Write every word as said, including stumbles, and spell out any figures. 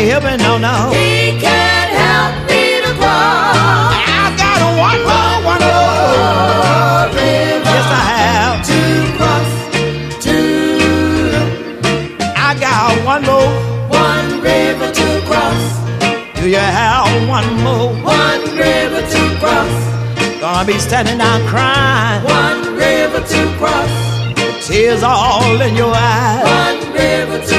help me, no, no. He can't help me to cross. I got one more, one more river. Yes, I have to cross. To I got one more, one river to cross. do you have one more? One river to cross. Gonna be standing down crying, One river to cross. tears all in your eyes. One river to